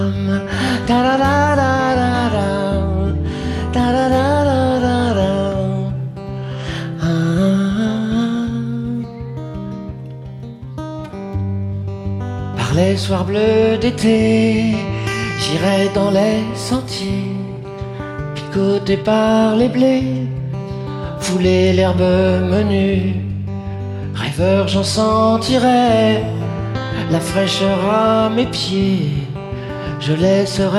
Par les soirs bleus d'été, j'irai dans les sentiers, picoté par les blés, fouler l'herbe menue. Rêveur, j'en sentirai la fraîcheur à mes pieds. Je laisserai